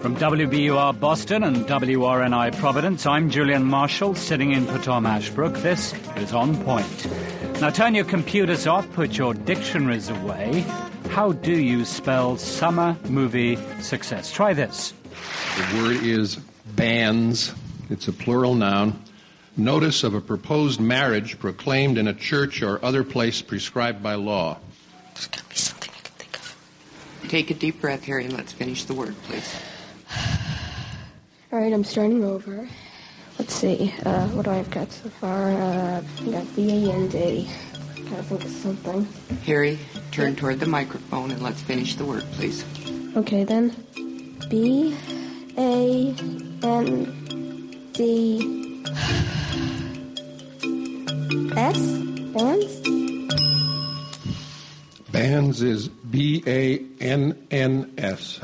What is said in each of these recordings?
From WBUR Boston and WRNI Providence, I'm Julian Marshall, sitting in for Tom Ashbrook. This is On Point. Now turn your computers off, put your dictionaries away. How do you spell summer movie success? Try this. The word is banns. It's a plural noun. Notice of a proposed marriage proclaimed in a church or other place prescribed by law. There's got to be something I can think of. Take a deep breath, Harry, and let's finish the word, please. All right, I'm starting over. Let's see. What do I've got so far? I got B-A-N-D. Gotta think of something. Harry, turn toward the microphone and let's finish the word, please. Okay, then. B-A-N-D. S? Bands? Bands is B-A-N-N-S.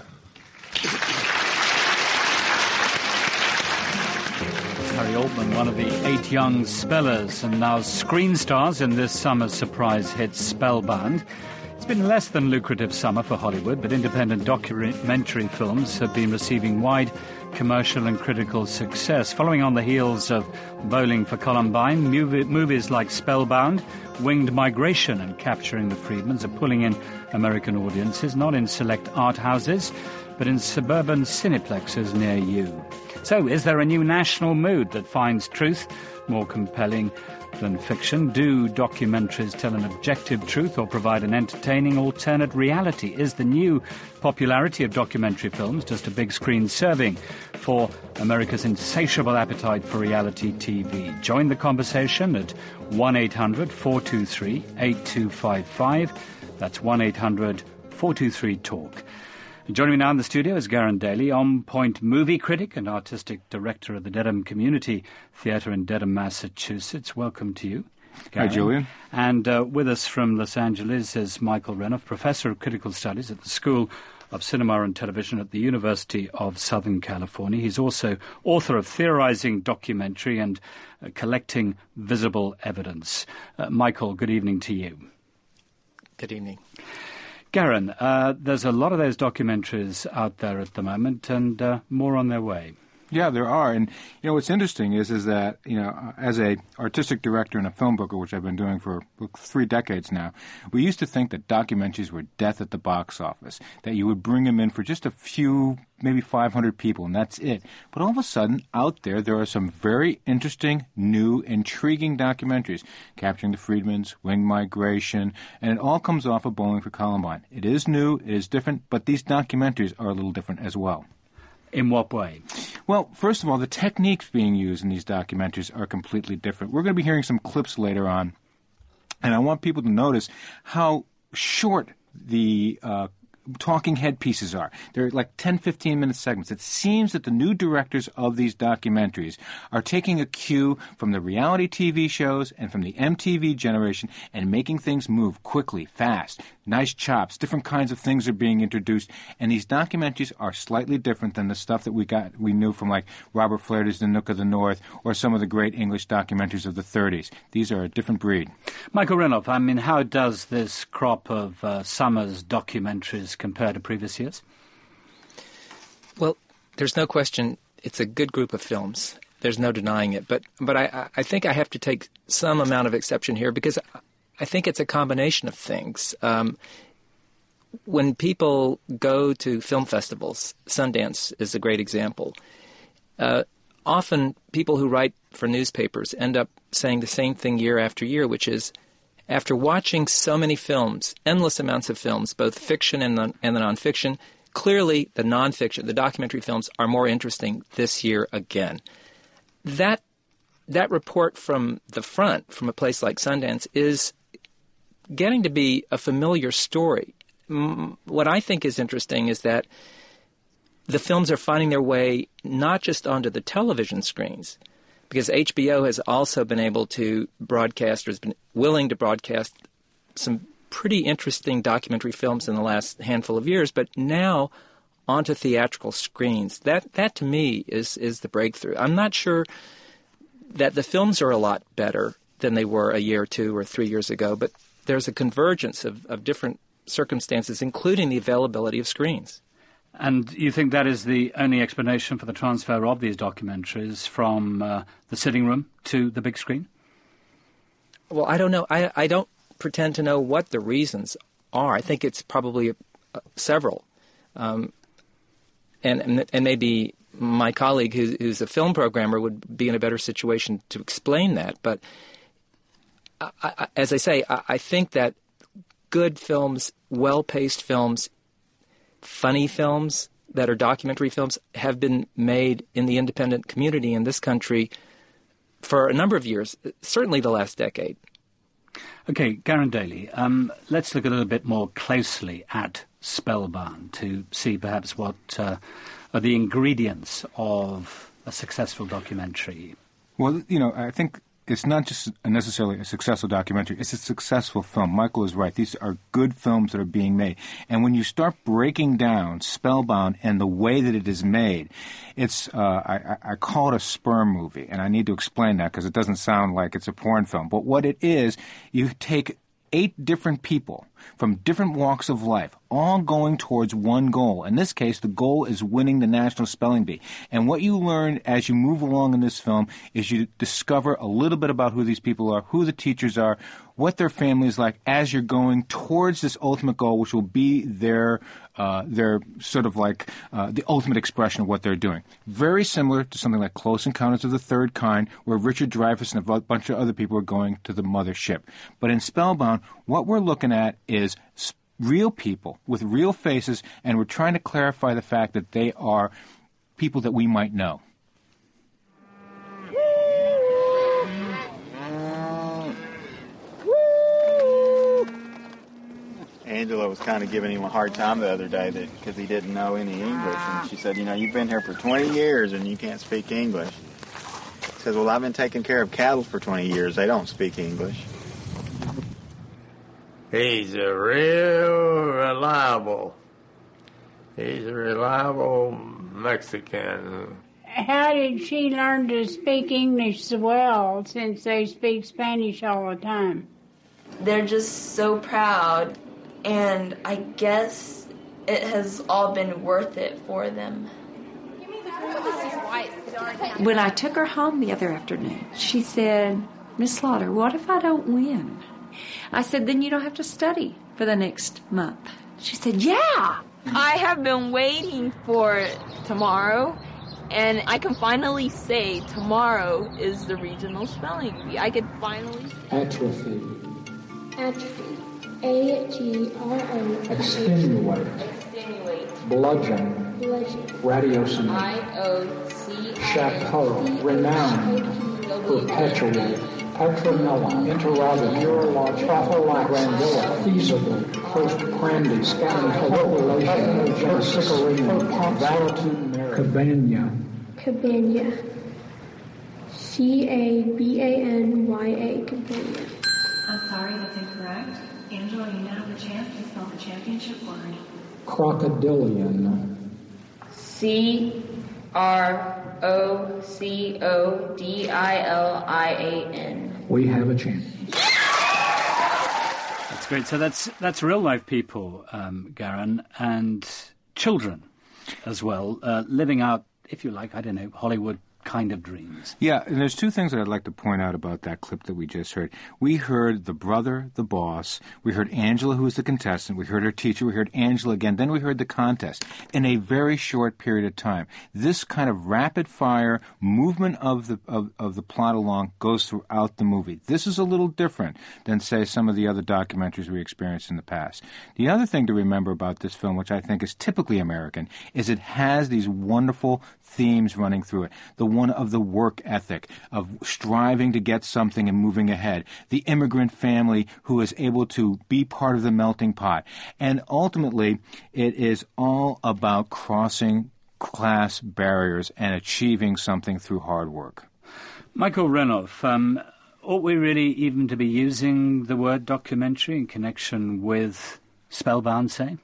Harry Altman, one of the 8 young spellers, and now screen stars in this summer's surprise hit Spellbound. It's been less than lucrative summer for Hollywood, but independent documentary films have been receiving wide commercial and critical success. Following on the heels of Bowling for Columbine, movies like Spellbound, Winged Migration and Capturing the Freedmans are pulling in American audiences, not in select art houses, but in suburban cineplexes near you. So, is there a new national mood that finds truth more compelling than fiction? Do documentaries tell an objective truth or provide an entertaining alternate reality? Is the new popularity of documentary films just a big screen serving for America's insatiable appetite for reality TV? Join the conversation at 1-800-423-8255. That's 1-800-423-TALK. Joining me now in the studio is Garen Daly, On Point movie critic and artistic director of the Dedham Community Theatre in Dedham, Massachusetts. Welcome to you, Garen. Hi, Julian. And with us from Los Angeles is Michael Renoff, Professor of Critical Studies at the School of Cinema and Television at the University of Southern California. He's also author of Theorizing Documentary and Collecting Visible Evidence. Michael, good evening to you. Good evening. Garen, there's a lot of those documentaries out there at the moment, and more on their way. Yeah, there are. And, what's interesting is that, as a artistic director and a film booker, which I've been doing for 3 decades now, we used to think that documentaries were death at the box office, that you would bring them in for just a few, maybe 500 people, and that's it. But all of a sudden, out there are some very interesting, new, intriguing documentaries, Capturing the Freedmans, Winged Migration, and it all comes off of Bowling for Columbine. It is new, it is different, but these documentaries are a little different as well. In what way? Well, first of all, the techniques being used in these documentaries are completely different. We're going to be hearing some clips later on, and I want people to notice how short the talking head pieces are. They're like 10, 15-minute segments. It seems that the new directors of these documentaries are taking a cue from the reality TV shows and from the MTV generation and making things move quickly, fast, nice chops, different kinds of things are being introduced, and these documentaries are slightly different than the stuff that we knew from like Robert Flaherty's The Nook of the North or some of the great English documentaries of the 30s. These are a different breed. Michael Renoff, I mean, how does this crop of summer's documentaries compare to previous years? Well, there's no question it's a good group of films. There's no denying it. But I think I have to take some amount of exception here because I think it's a combination of things. When people go to film festivals, Sundance is a great example. Often people who write for newspapers end up saying the same thing year after year, which is, after watching so many films, endless amounts of films, both fiction and the nonfiction, clearly the nonfiction, the documentary films, are more interesting this year again. That report from the front, from a place like Sundance, is getting to be a familiar story. What I think is interesting is that the films are finding their way not just onto the television screens, because HBO has also been able to broadcast, or has been willing to broadcast, some pretty interesting documentary films in the last handful of years, but now onto theatrical screens. That to me is the breakthrough. I'm not sure that the films are a lot better than they were a year or 2 or 3 years ago, but there's a convergence of different circumstances, including the availability of screens. And you think that is the only explanation for the transfer of these documentaries from the sitting room to the big screen? Well, I don't know. I don't pretend to know what the reasons are. I think it's probably several. And maybe my colleague who's a film programmer would be in a better situation to explain that. But as I say, I think that good films, well-paced films, funny films that are documentary films have been made in the independent community in this country for a number of years, certainly the last decade. Okay, Garen Daly, let's look a little bit more closely at Spellbound to see perhaps what are the ingredients of a successful documentary. Well, I think it's not just necessarily a successful documentary. It's a successful film. Michael is right. These are good films that are being made. And when you start breaking down Spellbound and the way that it is made, it's I call it a sperm movie. And I need to explain that because it doesn't sound like it's a porn film. But what it is, you take 8 different people from different walks of life, all going towards one goal. In this case, the goal is winning the National Spelling Bee. And what you learn as you move along in this film is you discover a little bit about who these people are, who the teachers are, what their family is like as you're going towards this ultimate goal, which will be their sort of like the ultimate expression of what they're doing. Very similar to something like Close Encounters of the Third Kind, where Richard Dreyfuss and a bunch of other people are going to the mothership. But in Spellbound, what we're looking at is real people with real faces, and we're trying to clarify the fact that they are people that we might know. Angela was kind of giving him a hard time the other day because he didn't know any English. And she said, you've been here for 20 years and you can't speak English. He says, well, I've been taking care of cattle for 20 years. They don't speak English. He's a reliable Mexican. How did she learn to speak English so well since they speak Spanish all the time? They're just so proud, and I guess it has all been worth it for them. When I took her home the other afternoon, she said, Miss Slaughter, what if I don't win? I said, then you don't have to study for the next month. She said, yeah. I have been waiting for tomorrow, and I can finally say tomorrow is the regional spelling bee. I could finally say. Atrophy. Atrophy. A-G-R-O. Extenuate. Extenuate. Bludgeon. Bludgeon. Ratiocinate. I-O-C. Chapeau. Renowned. Perpetuate. Petronella, interrogative, urologic, grandilla, feasible, postprandial, scandalous, versicolina, valetudinary, cabana. Cabana. C-A-B-A-N-Y-A, cabana. I'm sorry, that's incorrect. Angela, you now have the chance to spell the championship word. Crocodilian. C-R-O-C-O-D-I-L-I-A-N. We have a champion. That's great. So that's real life people, Garen, and children as well, living out, if you like, I don't know, Hollywood kind of dreams. Yeah, and there's 2 things that I'd like to point out about that clip that we just heard. We heard the brother, the boss. We heard Angela, who was the contestant. We heard her teacher. We heard Angela again. Then we heard the contest in a very short period of time. This kind of rapid-fire movement of the plot along goes throughout the movie. This is a little different than, say, some of the other documentaries we experienced in the past. The other thing to remember about this film, which I think is typically American, is it has these wonderful themes running through it. The one of the work ethic, of striving to get something and moving ahead. The immigrant family who is able to be part of the melting pot. And ultimately, it is all about crossing class barriers and achieving something through hard work. Michael Renoff, ought we really even to be using the word documentary in connection with Spellbound, say?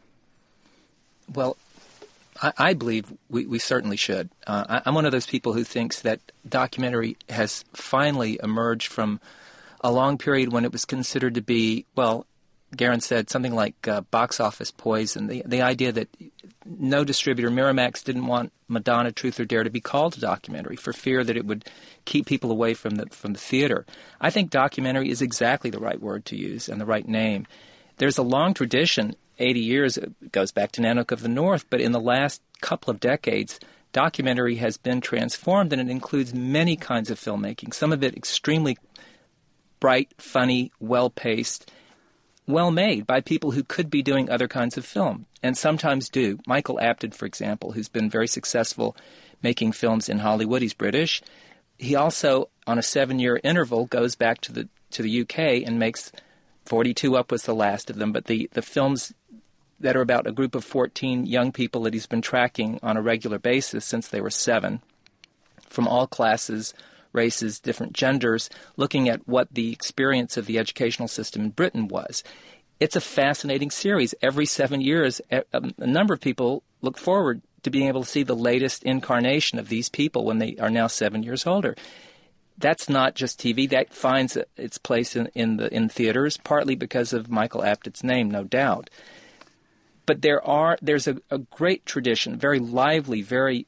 Well, I believe we certainly should. I'm one of those people who thinks that documentary has finally emerged from a long period when it was considered to be, well, Garen said something like box office poison. The idea that no distributor, Miramax, didn't want Madonna, Truth or Dare to be called a documentary for fear that it would keep people away from the theater. I think documentary is exactly the right word to use and the right name. There's a long tradition, 80 years, it goes back to Nanook of the North, but in the last couple of decades, documentary has been transformed, and it includes many kinds of filmmaking, some of it extremely bright, funny, well-paced, well-made by people who could be doing other kinds of film, and sometimes do. Michael Apted, for example, who's been very successful making films in Hollywood. He's British. He also, on a 7-year interval, goes back to the UK and makes 42 Up was the last of them, but the films that are about a group of 14 young people that he's been tracking on a regular basis since they were 7, from all classes, races, different genders, looking at what the experience of the educational system in Britain was. It's a fascinating series. Every 7 years, a number of people look forward to being able to see the latest incarnation of these people when they are now 7 years older. That's not just TV. That finds its place in theaters, partly because of Michael Apted's name, no doubt. But there's a great tradition, very lively, very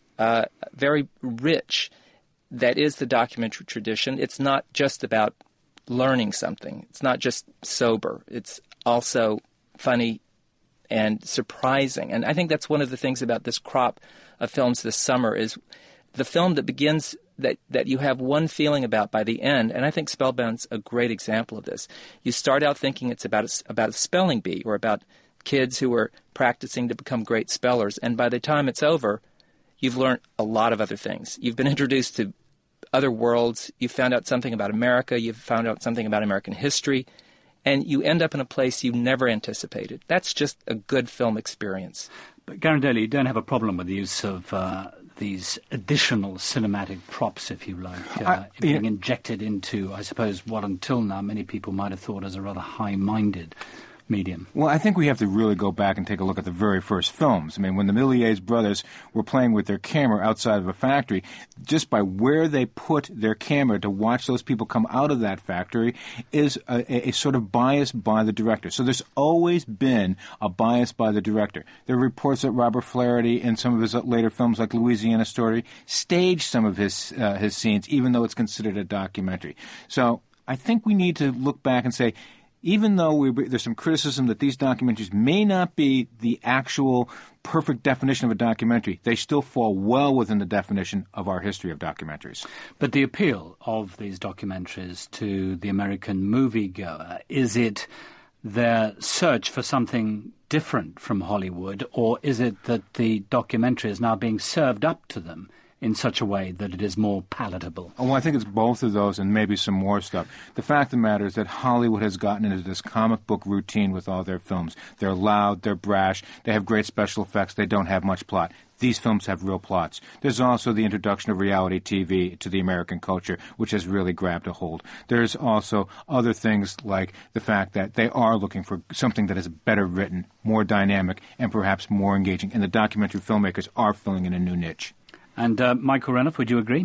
rich, that is the documentary tradition. It's not just about learning something. It's not just sober. It's also funny and surprising. And I think that's one of the things about this crop of films this summer is the film that begins that you have one feeling about by the end. And I think Spellbound's a great example of this. You start out thinking it's about a spelling bee or about kids who are practicing to become great spellers. And by the time it's over, you've learned a lot of other things. You've been introduced to other worlds. You've found out something about America. You've found out something about American history. And you end up in a place you never anticipated. That's just a good film experience. But Garen Daly, you don't have a problem with the use of these additional cinematic props, if you like, being injected into, I suppose, what until now many people might have thought as a rather high-minded medium. Well, I think we have to really go back and take a look at the very first films. I mean, when the Méliès brothers were playing with their camera outside of a factory, just by where they put their camera to watch those people come out of that factory is a sort of bias by the director. So there's always been a bias by the director. There are reports that Robert Flaherty in some of his later films like Louisiana Story staged some of his scenes, even though it's considered a documentary. So I think we need to look back and say, even though there's some criticism that these documentaries may not be the actual perfect definition of a documentary, they still fall well within the definition of our history of documentaries. But the appeal of these documentaries to the American moviegoer, is it their search for something different from Hollywood, or is it that the documentary is now being served up to them in such a way that it is more palatable? Oh, well, I think it's both of those and maybe some more stuff. The fact of the matter is that Hollywood has gotten into this comic book routine with all their films. They're loud, they're brash, they have great special effects, they don't have much plot. These films have real plots. There's also the introduction of reality TV to the American culture, which has really grabbed a hold. There's also other things like the fact that they are looking for something that is better written, more dynamic, and perhaps more engaging. And the documentary filmmakers are filling in a new niche. And Michael Renouf, would you agree?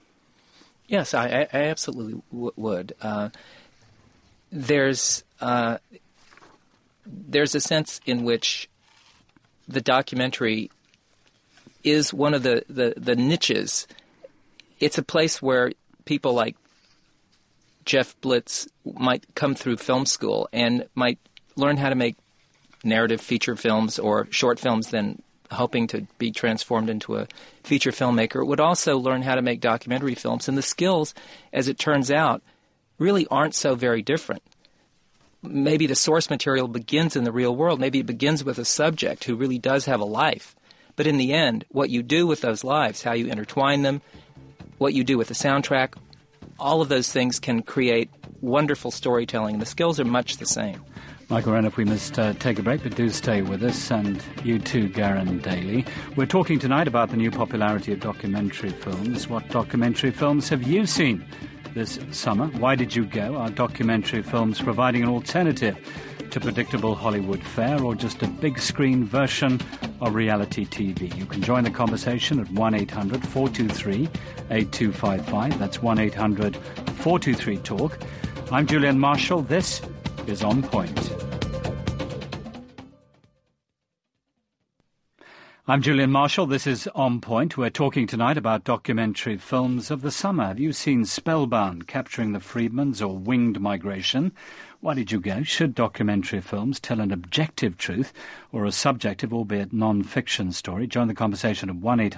Yes, I absolutely would. There's a sense in which the documentary is one of the niches. It's a place where people like Jeff Blitz might come through film school and might learn how to make narrative feature films or short films, then hoping to be transformed into a feature filmmaker, would also learn how to make documentary films. And the skills, as it turns out, really aren't so very different. Maybe the source material begins in the real world. Maybe it begins with a subject who really does have a life. But in the end, what you do with those lives, how you intertwine them, what you do with the soundtrack, all of those things can create wonderful storytelling. The skills are much the same. Michael Renouf, we must take a break, but do stay with us, and you too, Garen Daly. We're talking tonight about the new popularity of documentary films. What documentary films have you seen this summer? Why did you go? Are documentary films providing an alternative to predictable Hollywood fare, or just a big-screen version of reality TV? You can join the conversation at 1-800-423-8255. That's 1-800-423-TALK. I'm Julian Marshall. This is On Point. I'm Julian Marshall. This is On Point. We're talking tonight about documentary films of the summer. Have you seen Spellbound, Capturing the Freedmans, or Winged Migration? Why did you go? Should documentary films tell an objective truth or a subjective, albeit non-fiction story? Join the conversation at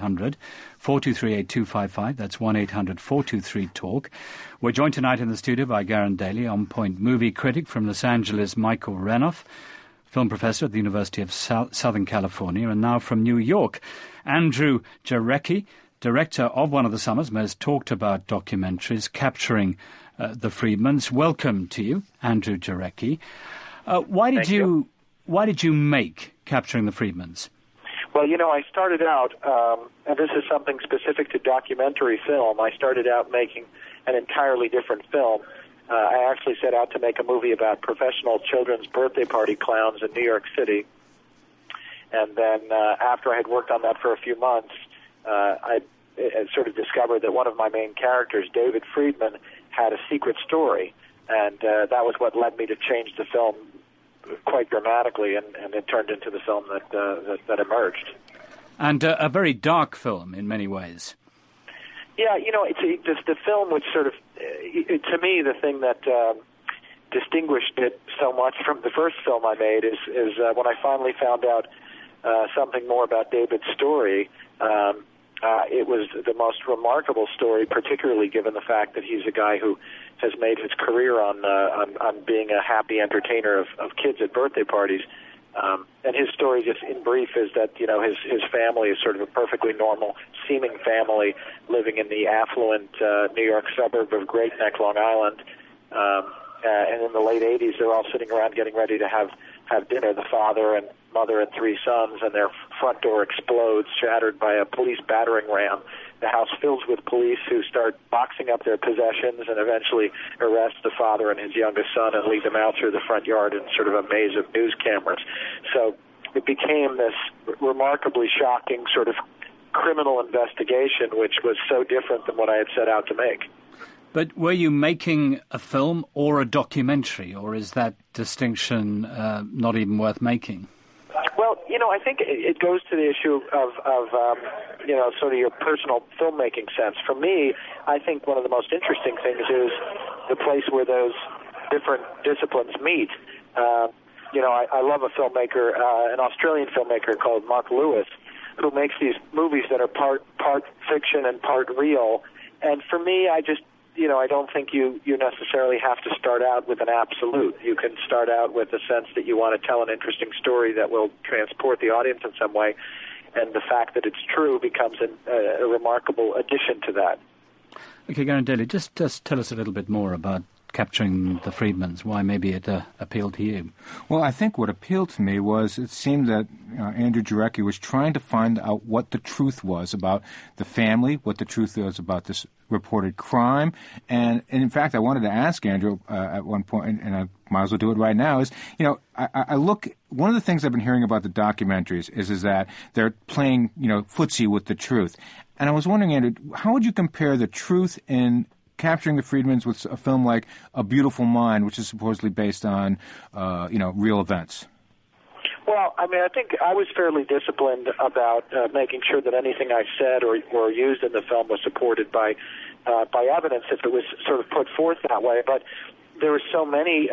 1-800-423-8255. That's 1-800-423-TALK. We're joined tonight in the studio by Garen Daly, On Point movie critic from Los Angeles, Michael Renoff, film professor at the University of Southern California, and now from New York, Andrew Jarecki, director of one of the summer's most talked about documentaries, Capturing the Freedmans. Welcome to you, Andrew Jarecki. Why did you make Capturing the Freedmans? Well, I started out, and this is something specific to documentary film, I started out making an entirely different film. I actually set out to make a movie about professional children's birthday party clowns in New York City. And then after I had worked on that for a few months, I sort of discovered that one of my main characters, David Friedman, had a secret story. And that was what led me to change the film quite dramatically, and it turned into the film that emerged. And a very dark film in many ways. Yeah, it's the film which sort of, to me, the thing that distinguished it so much from the first film I made is when I finally found out something more about David's story. It was the most remarkable story, particularly given the fact that he's a guy who has made his career on being a happy entertainer of kids at birthday parties. And his story, just in brief, is that his family is sort of a perfectly normal seeming family living in the affluent New York suburb of Great Neck, Long Island. And in the late 80s, they're all sitting around getting ready to have dinner, the father and mother and three sons, and their front door explodes, shattered by a police battering ram. The house fills with police who start boxing up their possessions and eventually arrest the father and his youngest son and lead them out through the front yard in sort of a maze of news cameras. So it became this remarkably shocking sort of criminal investigation, which was so different than what I had set out to make. But were you making a film or a documentary, or is that distinction not even worth making? Well, I think it goes to the issue of sort of your personal filmmaking sense. For me, I think one of the most interesting things is the place where those different disciplines meet. I love a filmmaker, an Australian filmmaker called Mark Lewis, who makes these movies that are part fiction and part real. And for me, I don't think you necessarily have to start out with an absolute. You can start out with a sense that you want to tell an interesting story that will transport the audience in some way, and the fact that it's true becomes a remarkable addition to that. Okay, Garen Daly, just tell us a little bit more about Capturing the Freedmans, why maybe it appealed to you. Well, I think what appealed to me was it seemed that Andrew Jarecki was trying to find out what the truth was about the family, what the truth was about this reported crime. And in fact, I wanted to ask Andrew at one point, and I might as well do it right now, is, I look, one of the things I've been hearing about the documentaries is that they're playing, footsie with the truth. And I was wondering, Andrew, how would you compare the truth in Capturing the Freedmans with a film like A Beautiful Mind, which is supposedly based on, real events? Well, I think I was fairly disciplined about making sure that anything I said or used in the film was supported by evidence if it was sort of put forth that way. But there were so many,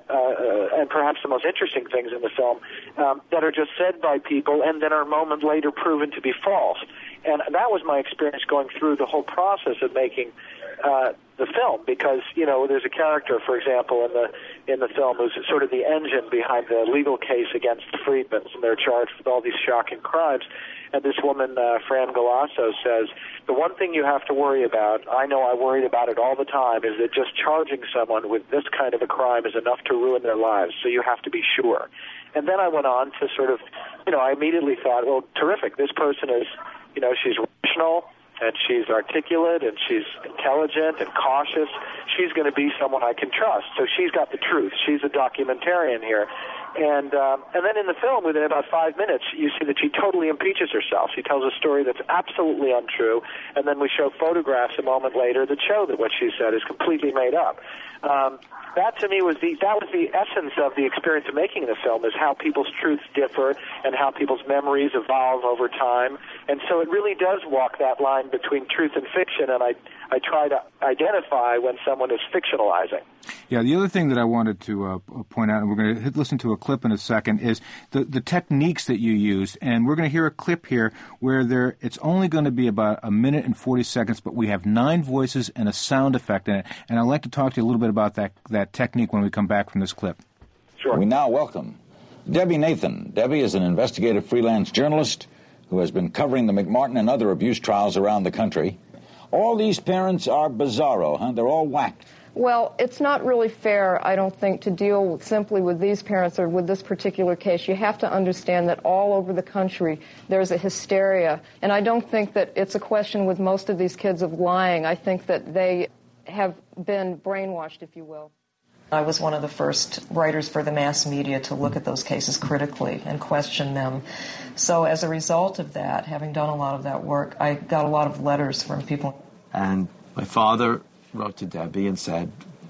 and perhaps the most interesting things in the film, that are just said by people and then are a moment later proven to be false. And that was my experience going through the whole process of making the film, because there's a character, for example, in the film who's sort of the engine behind the legal case against the Freedmans, and they're charged with all these shocking crimes. And this woman, Fran Galasso, says, the one thing you have to worry about, I know I worried about it all the time, is that just charging someone with this kind of a crime is enough to ruin their lives, so you have to be sure. And then I went on to sort of, I immediately thought, well, terrific, this person is, she's rational, and she's articulate, and she's intelligent and cautious. She's going to be someone I can trust. So she's got the truth. She's a documentarian here. And then in the film, within about 5 minutes, you see that she totally impeaches herself. She tells a story that's absolutely untrue, and then we show photographs a moment later that show that what she said is completely made up. That to me was the essence of the experience of making the film, is how people's truths differ and how people's memories evolve over time. And so it really does walk that line between truth and fiction, and I try to identify when someone is fictionalizing. Yeah, the other thing that I wanted to point out, and we're going to listen to a clip in a second, is the techniques that you used. And we're going to hear a clip here where it's only going to be about 1 minute and 40 seconds, but we have 9 voices and a sound effect in it. And I'd like to talk to you a little bit about that technique when we come back from this clip. Sure. We now welcome Debbie Nathan. Debbie is an investigative freelance journalist who has been covering the McMartin and other abuse trials around the country. All these parents are bizarro, huh? They're all whacked. Well, it's not really fair, I don't think, to deal simply with these parents or with this particular case. You have to understand that all over the country there's a hysteria. And I don't think that it's a question with most of these kids of lying. I think that they have been brainwashed, if you will. I was one of the first writers for the mass media to look at those cases critically and question them. So as a result of that, having done a lot of that work, I got a lot of letters from people. And my father wrote to Debbie and said,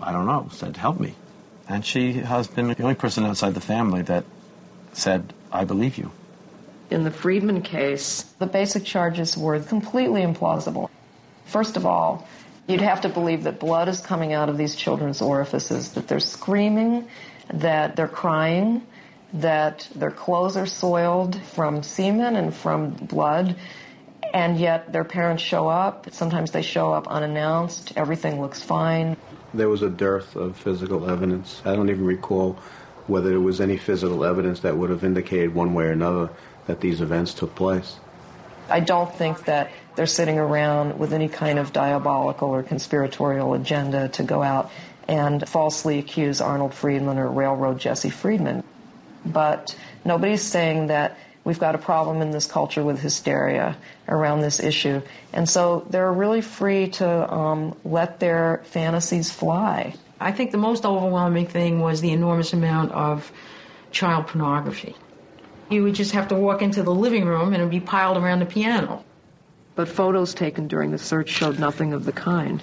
help me. And she has been the only person outside the family that said, I believe you. In the Friedman case, the basic charges were completely implausible. First of all, you'd have to believe that blood is coming out of these children's orifices, that they're screaming, that they're crying, that their clothes are soiled from semen and from blood, and yet their parents show up. Sometimes they show up unannounced. Everything looks fine. There was a dearth of physical evidence. I don't even recall whether there was any physical evidence that would have indicated one way or another that these events took place. I don't think that they're sitting around with any kind of diabolical or conspiratorial agenda to go out and falsely accuse Arnold Friedman or railroad Jesse Friedman. But nobody's saying that we've got a problem in this culture with hysteria around this issue. And so they're really free to let their fantasies fly. I think the most overwhelming thing was the enormous amount of child pornography. You would just have to walk into the living room and it would be piled around the piano. But photos taken during the search showed nothing of the kind.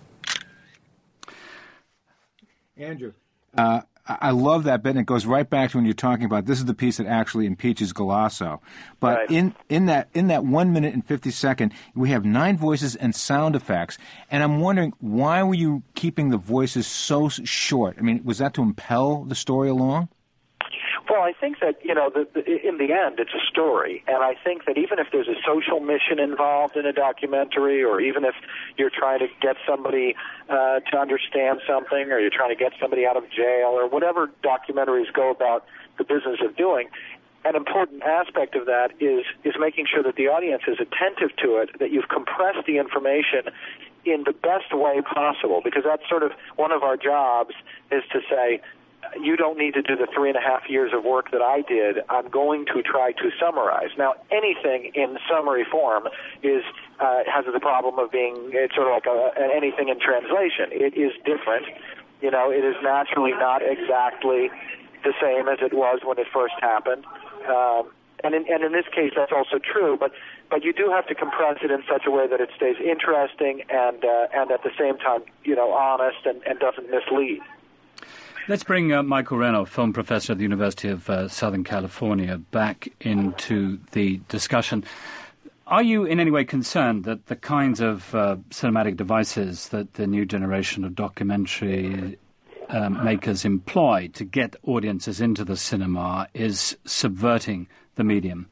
Andrew, I love that bit, and it goes right back to when you're talking about this is the piece that actually impeaches Galasso. But right. in that 1 minute and 50 second, we have 9 voices and sound effects. And I'm wondering, why were you keeping the voices so short? I mean, was that to impel the story along? Well, I think that, in the end, it's a story. And I think that even if there's a social mission involved in a documentary, or even if you're trying to get somebody to understand something, or you're trying to get somebody out of jail, or whatever documentaries go about the business of doing, an important aspect of that is making sure that the audience is attentive to it, that you've compressed the information in the best way possible, because that's sort of one of our jobs, is to say, you don't need to do the 3.5 years of work that I did. I'm going to try to summarize. Now, anything in summary form has the problem of being, it's sort of like anything in translation. It is different. It is naturally not exactly the same as it was when it first happened. And in this case, that's also true. But you do have to compress it in such a way that it stays interesting and at the same time, honest and doesn't mislead. Let's bring Michael Reno, film professor at the University of Southern California, back into the discussion. Are you in any way concerned that the kinds of cinematic devices that the new generation of documentary makers employ to get audiences into the cinema is subverting the medium?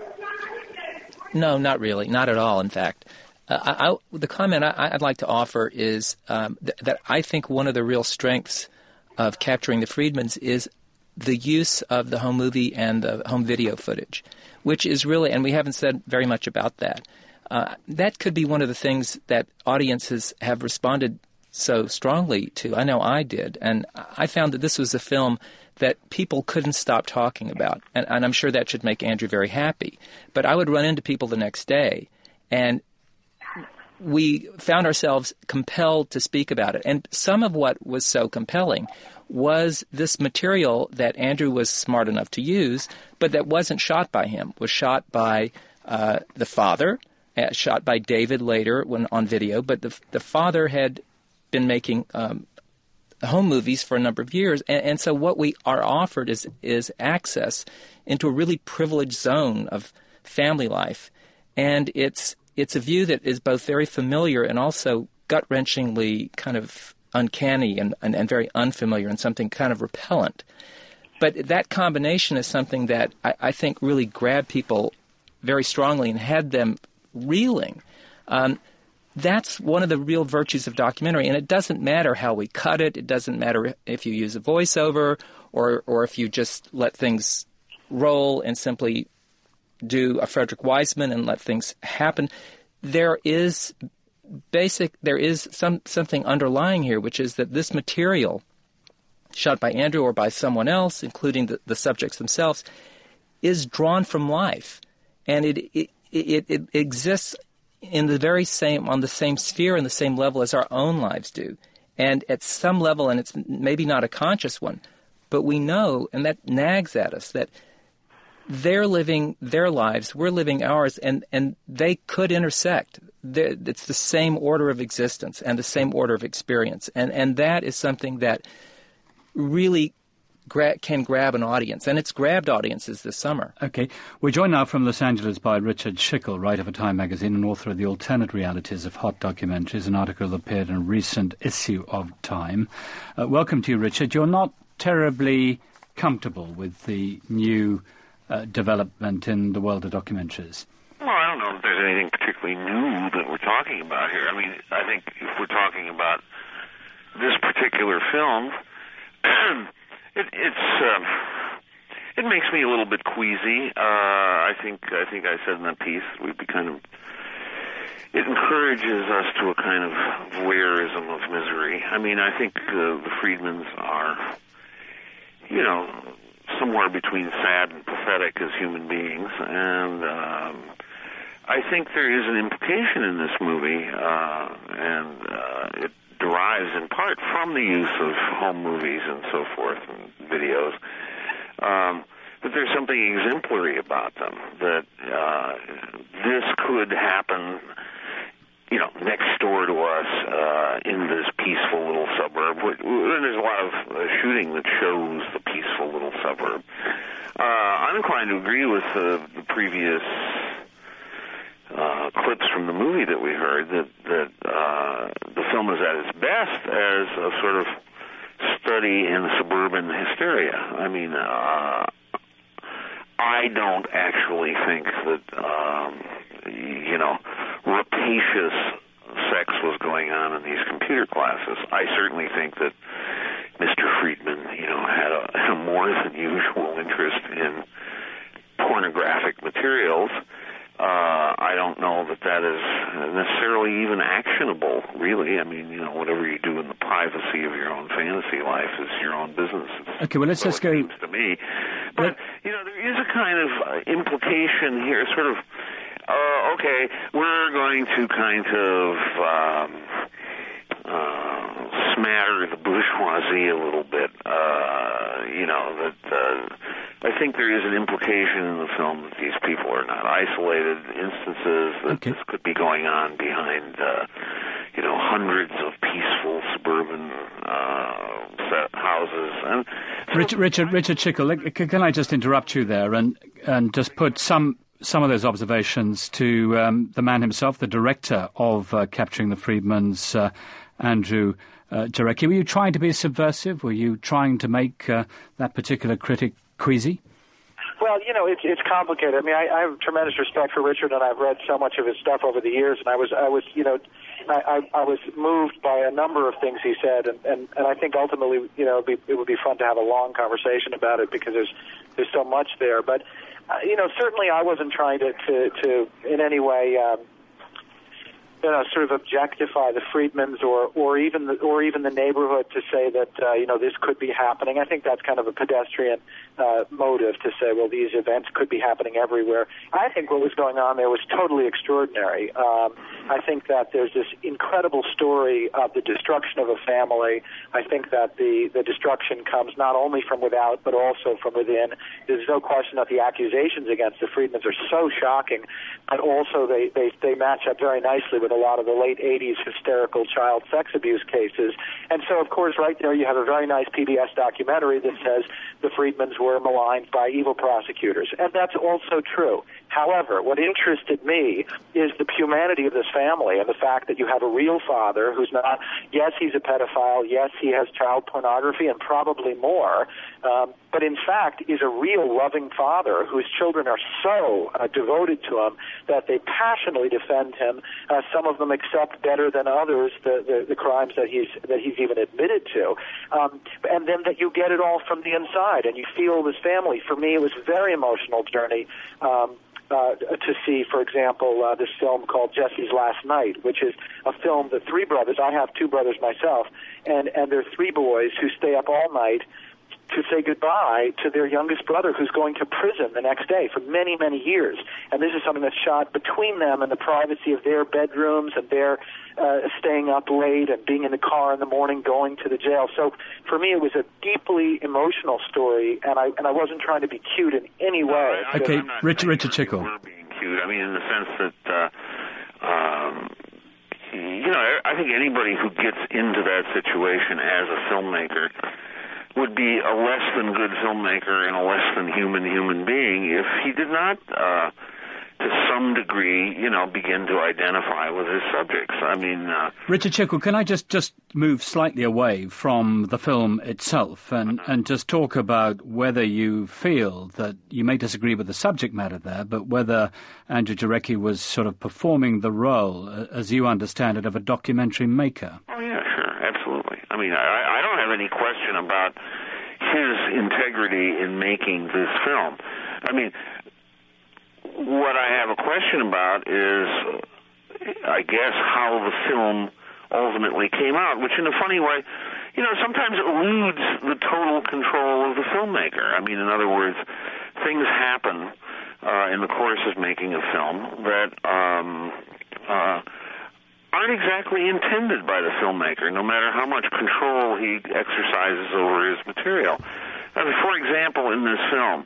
No, not really. Not at all, in fact. The comment I'd like to offer is that I think one of the real strengths of capturing the Friedmans is the use of the home movie and the home video footage, which is really, and we haven't said very much about that. That could be one of the things that audiences have responded so strongly to. I know I did, and I found that this was a film that people couldn't stop talking about, and I'm sure that should make Andrew very happy. But I would run into people the next day, and we found ourselves compelled to speak about it. And some of what was so compelling was this material that Andrew was smart enough to use, but that wasn't shot by him, was shot by the father, shot by David later when on video, but the father had been making home movies for a number of years, and so what we are offered is access into a really privileged zone of family life, and it's a view that is both very familiar and also gut-wrenchingly kind of uncanny and very unfamiliar and something kind of repellent. But that combination is something that I think really grabbed people very strongly and had them reeling. That's one of the real virtues of documentary, and it doesn't matter how we cut it. It doesn't matter if you use a voiceover or if you just let things roll and simply do a Frederick Wiseman and let things happen. There is something underlying here, which is that this material, shot by Andrew or by someone else, including the subjects themselves, is drawn from life, and it exists in the very same, on the same sphere and the same level as our own lives do. And at some level, and it's maybe not a conscious one, but we know, and that nags at us, that they're living their lives, we're living ours, and they could intersect. It's the same order of existence and the same order of experience. And that is something that really can grab an audience, and it's grabbed audiences this summer. Okay. We're joined now from Los Angeles by Richard Schickel, writer for Time magazine and author of The Alternate Realities of Hot Documentaries, an article that appeared in a recent issue of Time. Welcome to you, Richard. You're not terribly comfortable with the new development in the world of documentaries. Well, I don't know if there's anything particularly new that we're talking about here. I mean, I think if we're talking about this particular film, it makes me a little bit queasy. I think I said in that piece we'd be kind of. It encourages us to a kind of voyeurism of misery. I mean, I think the Friedmans are, somewhere between sad and pathetic as human beings, and I think there is an implication in this movie, and it derives in part from the use of home movies and so forth and videos, that there's something exemplary about them, that this could happen, next door to us in this peaceful little suburb. And there's a lot of shooting that shows the peaceful little suburb. I'm inclined to agree with the previous clips from the movie that we heard, that the film is at its best as a sort of study in suburban hysteria. I mean, I don't actually think that, rapacious sex was going on in these computer classes. I certainly think that Mr. Friedman, had a more than usual interest in pornographic materials. I don't know that is necessarily even actionable, really. I mean, whatever you do in the privacy of your own fantasy life is your own business. Okay, well, let's just go. Seems to me. But, there is a kind of implication here, sort of, okay, we're going to kind of smatter the bourgeoisie a little bit, I think there is an implication in the film that these people are not isolated instances, that this could be going on behind, hundreds of peaceful suburban houses. And Richard Schickel, can I just interrupt you there and just put some of those observations to the man himself, the director of Capturing the Friedmans, Andrew Jarecki. Were you trying to be subversive? Were you trying to make that particular critic queasy? Well, it's complicated. I mean, I have tremendous respect for Richard, and I've read so much of his stuff over the years, and I was moved by a number of things he said, and I think ultimately, it would be fun to have a long conversation about it because there's so much there. But certainly I wasn't trying to in any way sort of objectify the Friedmans or even the neighborhood to say that this could be happening. I think that's kind of a pedestrian motive to say, well, these events could be happening everywhere. I think what was going on there was totally extraordinary. I think that there's this incredible story of the destruction of a family. I think that the destruction comes not only from without but also from within. There's no question that the accusations against the Friedmans are so shocking, but also they match up very nicely with a lot of the late 80s hysterical child sex abuse cases. And so, of course, right there you have a very nice PBS documentary that says the Friedmans were maligned by evil prosecutors. And that's also true. However, what interested me is the humanity of this family and the fact that you have a real father who's not, yes, he's a pedophile, yes, he has child pornography and probably more, but in fact is a real loving father whose children are so devoted to him that they passionately defend him. Some of them accept better than others the crimes that he's even admitted to. And then that you get it all from the inside and you feel this family. For me, it was a very emotional journey. To see, for example, this film called Jesse's Last Night, which is a film that three brothers, I have two brothers myself, and there are three boys who stay up all night to say goodbye to their youngest brother who's going to prison the next day for many, many years. And this is something that's shot between them in the privacy of their bedrooms and their staying up late and being in the car in the morning going to the jail. So for me, it was a deeply emotional story, and I wasn't trying to be cute in any way. Okay, Richard Chickle. We're being cute. I mean, in the sense that, I think anybody who gets into that situation as a filmmaker would be a less than good filmmaker and a less than human being if he did not, to some degree, begin to identify with his subjects. I mean... Richard Chickle, can I just move slightly away from the film itself and just talk about whether you feel that you may disagree with the subject matter there, but whether Andrew Jarecki was sort of performing the role, as you understand it, of a documentary maker? Oh, yeah, sure, absolutely. I mean, I don't have any question about his integrity in making this film. I mean, what I have a question about is, I guess, how the film ultimately came out, which in a funny way, sometimes eludes the total control of the filmmaker. I mean, in other words, things happen in the course of making a film that aren't exactly intended by the filmmaker, no matter how much control he exercises over his material. I mean, for example, in this film,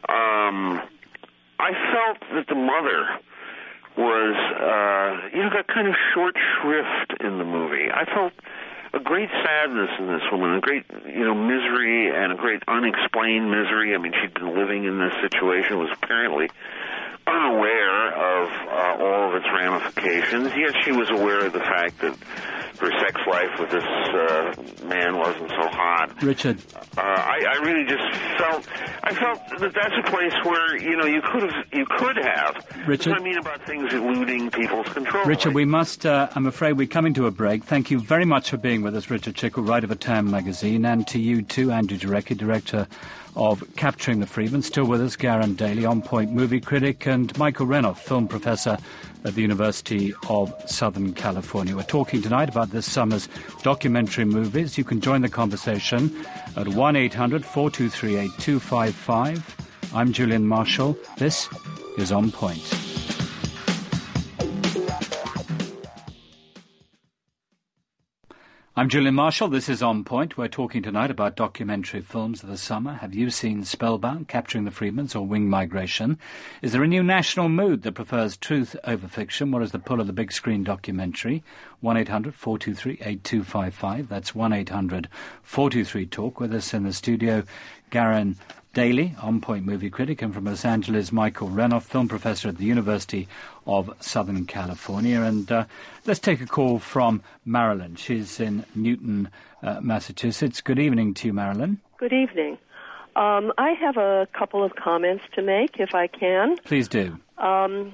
I felt that the mother was, got kind of short shrift in the movie. I felt a great sadness in this woman, a great, misery and a great unexplained misery. I mean, she'd been living in this situation, was apparently unaware of all of its ramifications, yet she was aware of the fact that her sex life with this man wasn't so hot. Richard. I really just felt that that's a place where, you could have. Richard. What I mean about things eluding people's control. Richard, we must, I'm afraid we're coming to a break. Thank you very much for being with us, Richard Chickle, writer of Time magazine, and to you too, Andrew Jarecki, director of Capturing the Friedmans. Still with us, Garen Daly, On Point movie critic, and Michael Renoff, film professor at the University of Southern California. We're talking tonight about this summer's documentary movies. You can join the conversation at 1-800-423-8255. I'm Julian Marshall. This is On Point. I'm Julian Marshall. This is On Point. We're talking tonight about documentary films of the summer. Have you seen Spellbound, Capturing the Friedmans, or Wing Migration? Is there a new national mood that prefers truth over fiction? What is the pull of the big screen documentary? 1-800-423-8255. That's 1-800-423-TALK. With us in the studio, Garen Daly, On Point movie critic, and from Los Angeles, Michael Renoff, film professor at the University of Southern California. And let's take a call from Marilyn. She's in Newton, Massachusetts. Good evening to you, Marilyn. Good evening. I have a couple of comments to make, if I can. Please do. My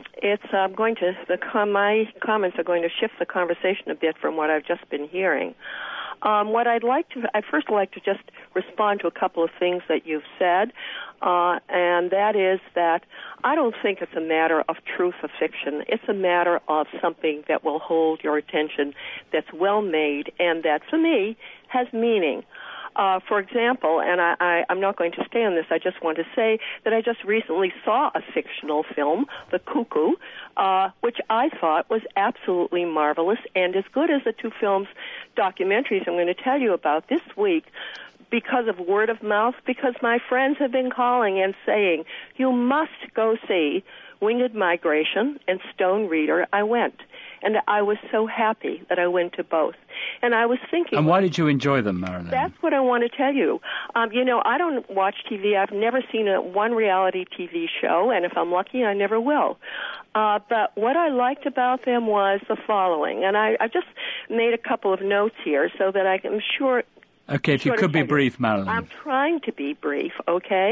comments are going to shift the conversation a bit from what I've just been hearing. What I'd first like to just respond to a couple of things that you've said, and that is that I don't think it's a matter of truth or fiction. It's a matter of something that will hold your attention, that's well made, and that, for me, has meaning. For example, and I'm not going to stay on this, I just want to say that I just recently saw a fictional film, The Cuckoo, which I thought was absolutely marvelous and as good as the two documentaries I'm going to tell you about this week, because of word of mouth, because my friends have been calling and saying, you must go see Winged Migration and Stone Reader. I went. And I was so happy that I went to both. And I was thinking... And why did you enjoy them, Marilyn? That's what I want to tell you. I don't watch TV. I've never seen one reality TV show, and if I'm lucky, I never will. But what I liked about them was the following. And I just made a couple of notes here so that I'm sure... Okay, if you could be brief, Marilyn. I'm trying to be brief, okay?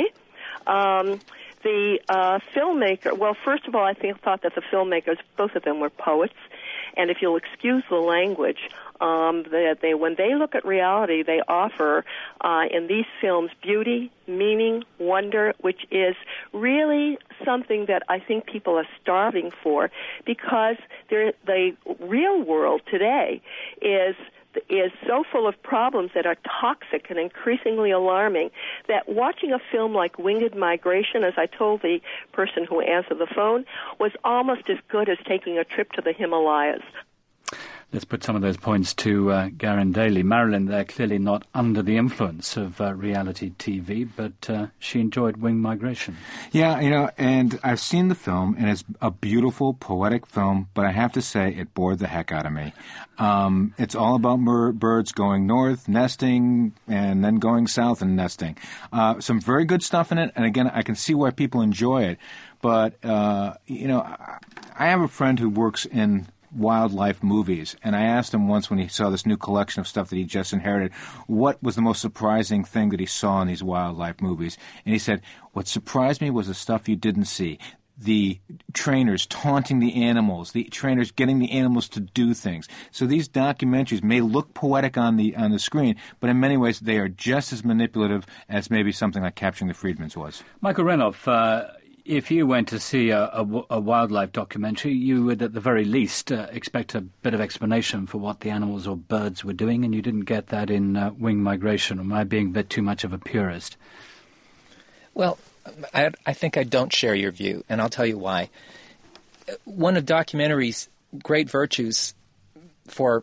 The filmmaker... Well, first of all, I thought that the filmmakers, both of them were poets. And if you'll excuse the language, that when they look at reality, they offer in these films beauty, meaning, wonder, which is really something that I think people are starving for, because the real world today is so full of problems that are toxic and increasingly alarming that watching a film like Winged Migration, as I told the person who answered the phone, was almost as good as taking a trip to the Himalayas. Let's put some of those points to Garen Daly. Marilyn, they're clearly not under the influence of reality TV, but she enjoyed Winged Migration. Yeah, and I've seen the film, and it's a beautiful, poetic film, but I have to say it bored the heck out of me. It's all about birds going north, nesting, and then going south and nesting. Some very good stuff in it, and again, I can see why people enjoy it. But, I have a friend who works in wildlife movies, and I asked him once when he saw this new collection of stuff that he just inherited, what was the most surprising thing that he saw in these wildlife movies? And he said, what surprised me was the stuff you didn't see. The trainers taunting the animals, the trainers getting the animals to do things. So these documentaries may look poetic on the screen, but in many ways they are just as manipulative as maybe something like Capturing the Freedmans was. Michael Renoff, if you went to see a wildlife documentary, you would at the very least expect a bit of explanation for what the animals or birds were doing, and you didn't get that in Winged Migration. Am I being a bit too much of a purist? Well, I think I don't share your view, and I'll tell you why. One of documentary's great virtues for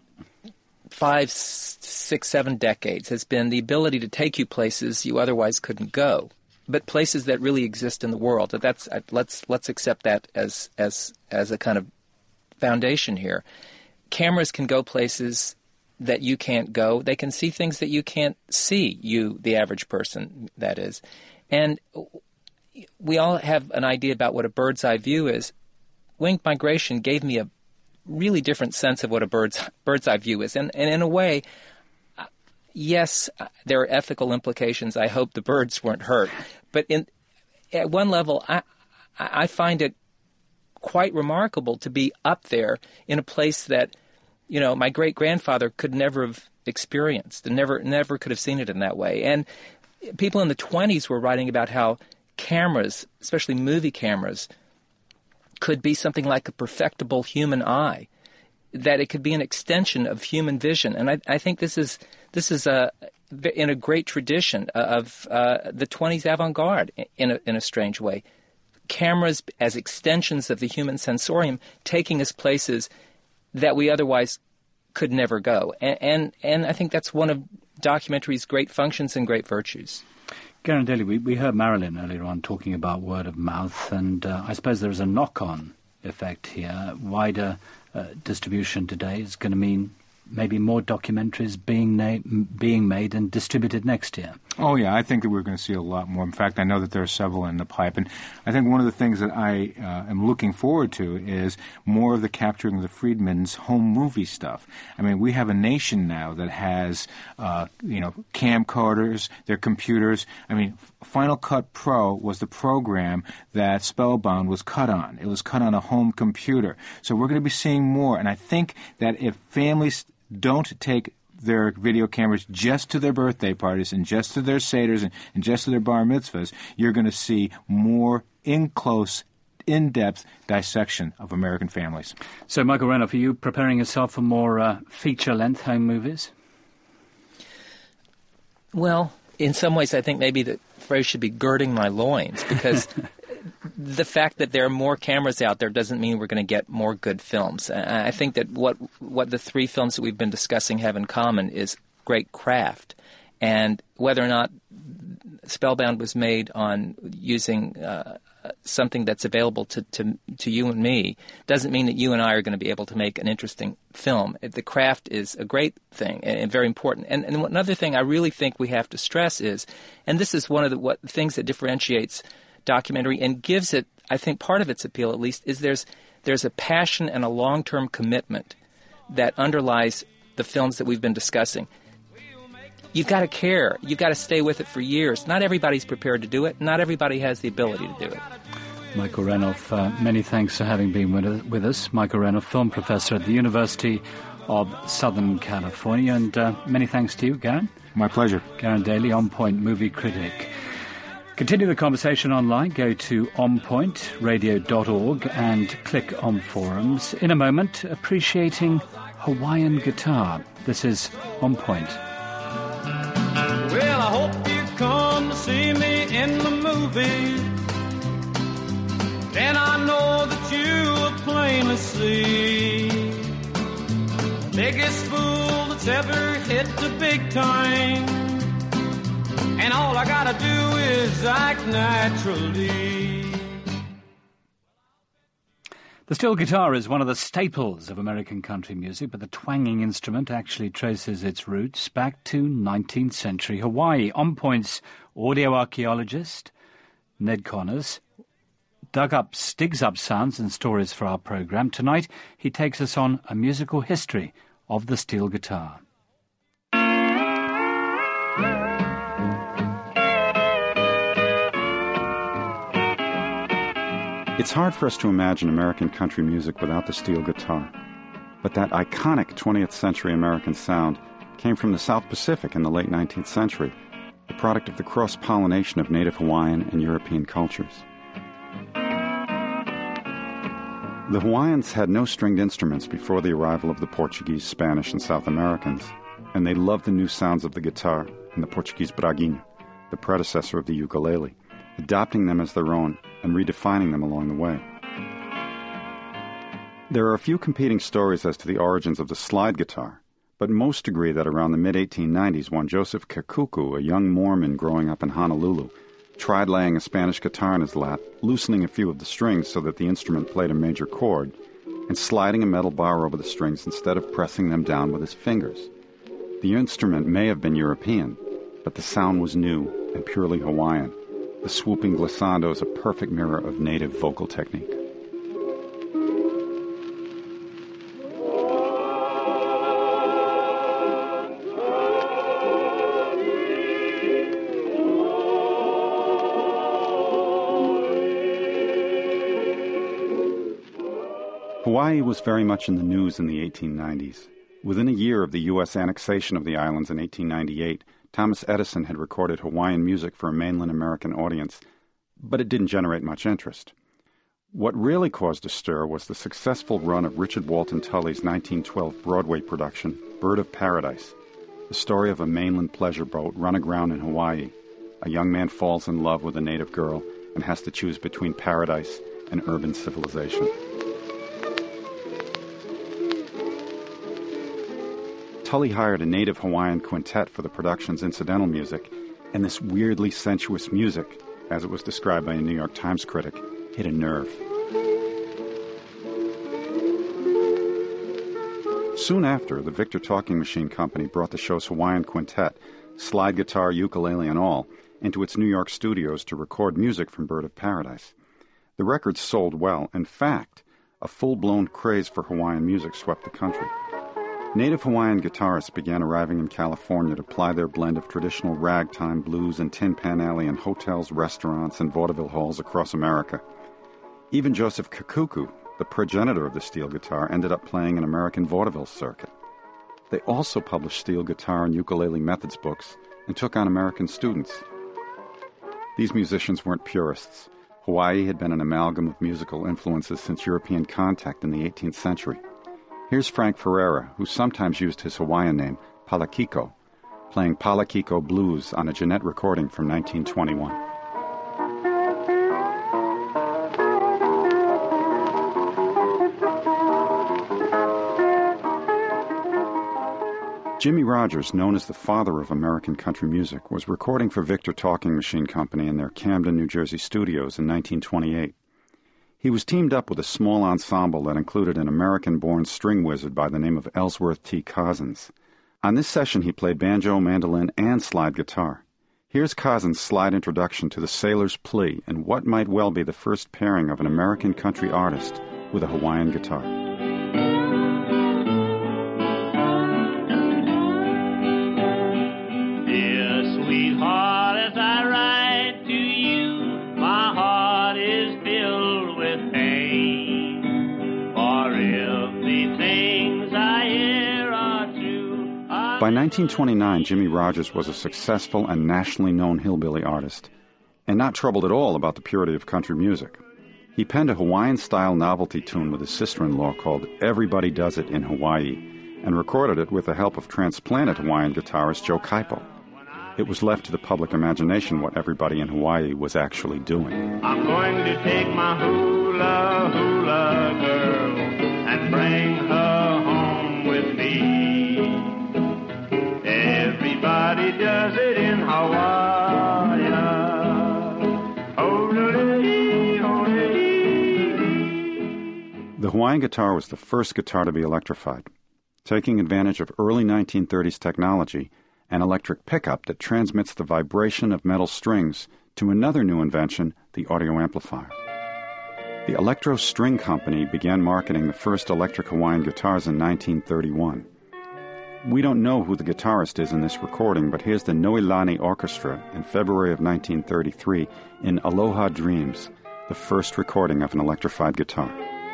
5, 6, 7 decades has been the ability to take you places you otherwise couldn't go, but places that really exist in the world. Let's accept that as a kind of foundation here. Cameras can go places that you can't go. They can see things that you can't see, you, the average person, that is. And we all have an idea about what a bird's eye view is. Winged Migration gave me a really different sense of what a bird's eye view is. And in a way, yes, there are ethical implications. I hope the birds weren't hurt. But at one level, I find it quite remarkable to be up there in a place that, my great-grandfather could never have experienced and never could have seen it in that way. And people in the 1920s were writing about how cameras, especially movie cameras, could be something like a perfectible human eye, that it could be an extension of human vision. And I think this is in a great tradition of the 20s avant-garde in a strange way. Cameras as extensions of the human sensorium, taking us places that we otherwise could never go. And I think that's one of documentary's great functions and great virtues. Garen Daly, we heard Marilyn earlier on talking about word of mouth, and I suppose there is a knock-on effect here. Wider distribution today is going to mean maybe more documentaries being made and distributed next year. Oh, yeah, I think that we're going to see a lot more. In fact, I know that there are several in the pipe. And I think one of the things that I am looking forward to is more of the Capturing the Freedmans home movie stuff. I mean, we have a nation now that has, camcorders, their computers. I mean, Final Cut Pro was the program that Spellbound was cut on. It was cut on a home computer. So we're going to be seeing more. And I think that if families don't take their video cameras just to their birthday parties and just to their seders and just to their bar mitzvahs, you're going to see more in-close, in-depth dissection of American families. So, Michael Renoff, are you preparing yourself for more feature-length home movies? Well, in some ways, I think maybe the phrase should be girding my loins, because the fact that there are more cameras out there doesn't mean we're going to get more good films. I think that what the three films that we've been discussing have in common is great craft. And whether or not Spellbound was made on using something that's available to you and me doesn't mean that you and I are going to be able to make an interesting film. The craft is a great thing and very important. And another thing I really think we have to stress is, and this is one of the things that differentiates documentary and gives it, I think part of its appeal at least, is there's a passion and a long-term commitment that underlies the films that we've been discussing. You've got to care. You've got to stay with it for years. Not everybody's prepared to do it. Not everybody has the ability to do it. Michael Renoff, many thanks for having been with us. Michael Renoff, film professor at the University of Southern California. And many thanks to you, Garen. My pleasure. Garen Daly, On Point movie critic. Continue the conversation online. Go to onpointradio.org and click on forums. In a moment, appreciating Hawaiian guitar. This is On Point. Well, I hope you come to see me in the movie. Then I know that you will plainly see the biggest fool that's ever hit the big time. And all I gotta do is act naturally. The steel guitar is one of the staples of American country music, but the twanging instrument actually traces its roots back to 19th century Hawaii. On Point's audio archaeologist, Ned Connors, digs up sounds and stories for our program. Tonight, he takes us on a musical history of the steel guitar. It's hard for us to imagine American country music without the steel guitar. But that iconic 20th century American sound came from the South Pacific in the late 19th century, the product of the cross-pollination of native Hawaiian and European cultures. The Hawaiians had no stringed instruments before the arrival of the Portuguese, Spanish, and South Americans, and they loved the new sounds of the guitar and the Portuguese braguinha, the predecessor of the ukulele, adopting them as their own and redefining them along the way. There are a few competing stories as to the origins of the slide guitar, but most agree that around the mid-1890s, when Joseph Kekuku, a young Mormon growing up in Honolulu, tried laying a Spanish guitar in his lap, loosening a few of the strings so that the instrument played a major chord, and sliding a metal bar over the strings instead of pressing them down with his fingers. The instrument may have been European, but the sound was new and purely Hawaiian. The swooping glissando is a perfect mirror of native vocal technique. Hawaii was very much in the news in the 1890s. Within a year of the U.S. annexation of the islands in 1898, Thomas Edison had recorded Hawaiian music for a mainland American audience, but it didn't generate much interest. What really caused a stir was the successful run of Richard Walton Tully's 1912 Broadway production, Bird of Paradise, the story of a mainland pleasure boat run aground in Hawaii. A young man falls in love with a native girl and has to choose between paradise and urban civilization. Tully hired a native Hawaiian quintet for the production's incidental music, and this weirdly sensuous music, as it was described by a New York Times critic, hit a nerve. Soon after, the Victor Talking Machine Company brought the show's Hawaiian quintet, slide guitar, ukulele, and all, into its New York studios to record music from Bird of Paradise. The records sold well. In fact, a full-blown craze for Hawaiian music swept the country. Native Hawaiian guitarists began arriving in California to ply their blend of traditional ragtime, blues, and Tin Pan Alley in hotels, restaurants, and vaudeville halls across America. Even Joseph Kekuku, the progenitor of the steel guitar, ended up playing an American vaudeville circuit. They also published steel guitar and ukulele methods books and took on American students. These musicians weren't purists. Hawaii had been an amalgam of musical influences since European contact in the 18th century. Here's Frank Ferreira, who sometimes used his Hawaiian name, Palakiko, playing Palakiko Blues on a Jeanette recording from 1921. Jimmy Rogers, known as the father of American country music, was recording for Victor Talking Machine Company in their Camden, New Jersey studios in 1928. He was teamed up with a small ensemble that included an American-born string wizard by the name of Ellsworth T. Cozzens. On this session, he played banjo, mandolin, and slide guitar. Here's Cozzens' slide introduction to the Sailor's Plea and what might well be the first pairing of an American country artist with a Hawaiian guitar. Sweetheart, as I write to you, my heart is filled with pain. For if the things I hear are true. By 1929, Jimmy Rogers was a successful and nationally known hillbilly artist, and not troubled at all about the purity of country music. He penned a Hawaiian-style novelty tune with his sister-in-law called Everybody Does It in Hawaii, and recorded it with the help of transplanted Hawaiian guitarist Joe Kaipo. It was left to the public imagination what everybody in Hawaii was actually doing. I'm going to take my hula hula girl and bring her home with me. Everybody does it in Hawaii. The Hawaiian guitar was the first guitar to be electrified. Taking advantage of early 1930s technology, an electric pickup that transmits the vibration of metal strings to another new invention, the audio amplifier. The Electro String Company began marketing the first electric Hawaiian guitars in 1931. We don't know who the guitarist is in this recording, but here's the Noelani Orchestra in February of 1933 in Aloha Dreams, the first recording of an electrified guitar.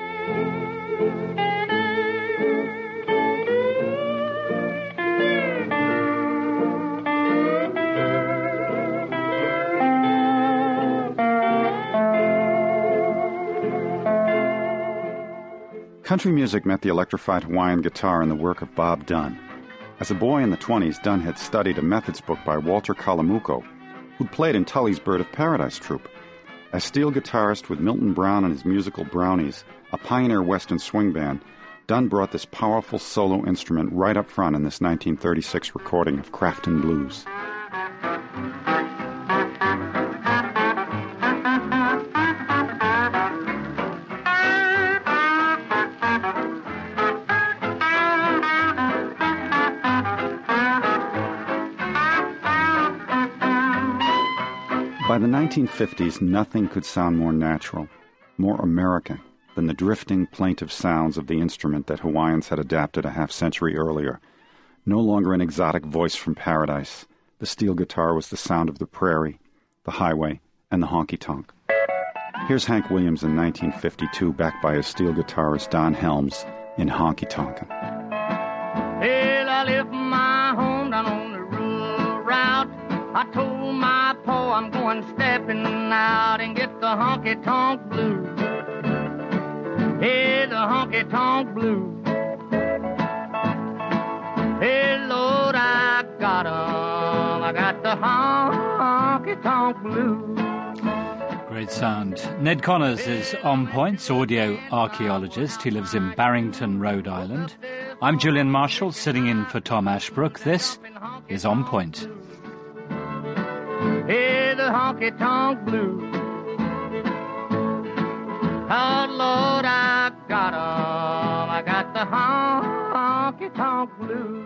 Country music met the electrified Hawaiian guitar in the work of Bob Dunn. As a boy in the 20s, Dunn had studied a methods book by Walter Kalamuko, who'd played in Tully's Bird of Paradise troupe. As steel guitarist with Milton Brown and his musical Brownies, a pioneer Western swing band, Dunn brought this powerful solo instrument right up front in this 1936 recording of Crafton Blues. By the 1950s, nothing could sound more natural, more American, than the drifting, plaintive sounds of the instrument that Hawaiians had adapted a half-century earlier. No longer an exotic voice from paradise, the steel guitar was the sound of the prairie, the highway, and the honky-tonk. Here's Hank Williams in 1952, backed by his steel guitarist Don Helms in Honky Tonkin'. Well, I left my home down on the rural route. I told my pa I'm going stepping out and get the honky-tonk blues. Hey, the honky-tonk blues. Hey, Lord, I got 'em. I got the honky-tonk blues. Great sound. Ned Connors is On Point's audio archaeologist. He lives in Barrington, Rhode Island. I'm Julian Marshall, sitting in for Tom Ashbrook. This is On Point. Hey, the honky-tonk blues. Oh, Lord, I got 'em. I got the honky-tonk blues.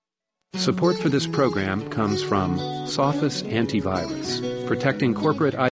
Support for this program comes from Sophos Antivirus, protecting corporate